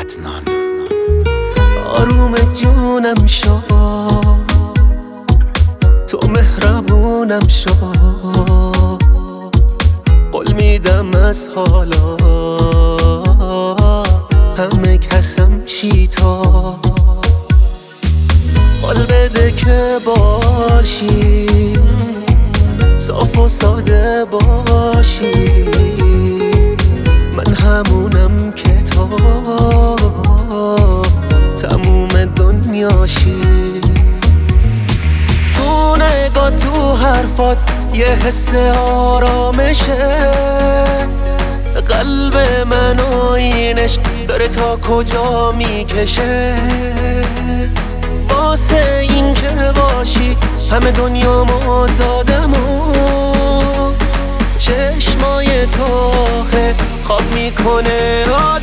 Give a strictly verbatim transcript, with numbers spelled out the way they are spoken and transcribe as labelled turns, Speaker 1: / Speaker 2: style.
Speaker 1: ادنان.
Speaker 2: آروم جونم شو، تو مهربونم شو، قول میدم از حالا همه کسم چی تو. قول بده که باشی، صاف و ساده باشی، من همونم که تو تموم دنیاشی. تو نگاه تو حرفات یه حس آرامشه، قلب من و این عشق داره تا کجا میکشه. واسه این که باشی همه دنیامو دادم و چشمای تو خواب میکنه